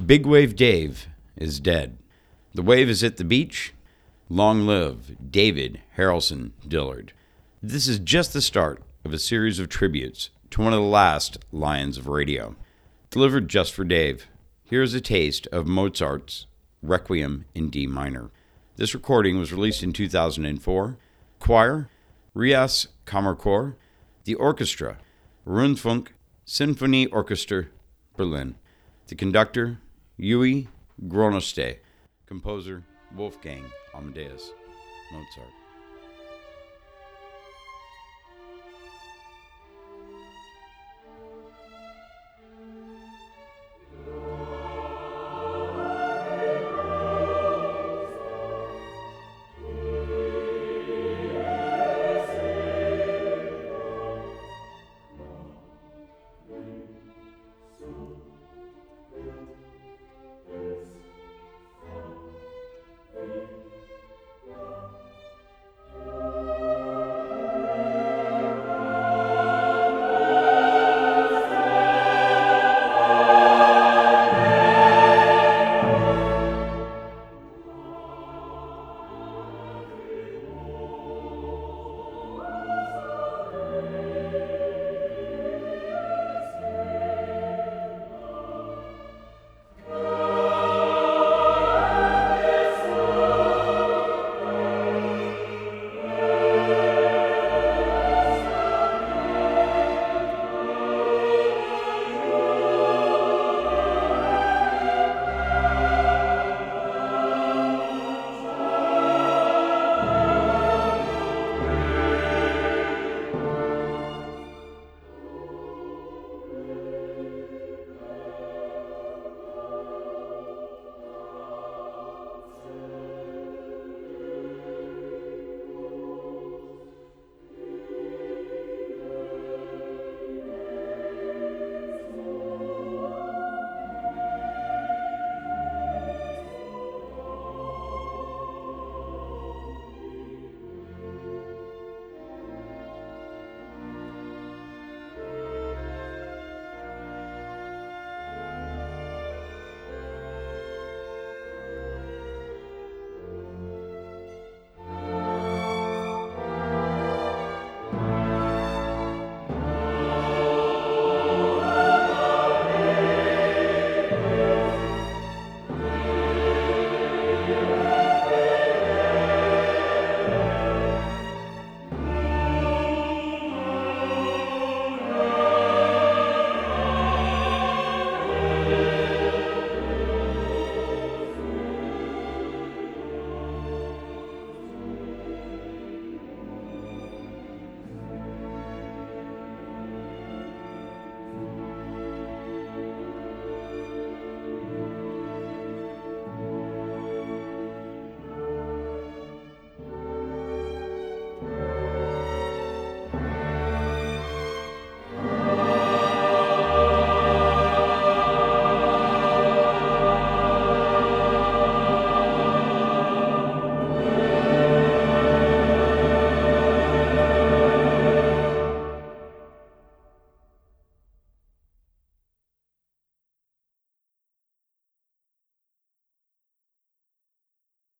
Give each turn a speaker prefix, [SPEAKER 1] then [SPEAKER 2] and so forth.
[SPEAKER 1] Big Wave Dave is dead. The wave is at the beach. Long live David Harrelson Dillard. This is just the start of a series of tributes to one of the last lions of radio. Delivered just for Dave, here's a taste of Mozart's Requiem in D minor. This recording was released in 2004. Choir, Rias Kammerchor. The orchestra, Rundfunk Sinfonie Orchester, Berlin. The conductor, Yui Gronoste. Composer, Wolfgang Amadeus Mozart.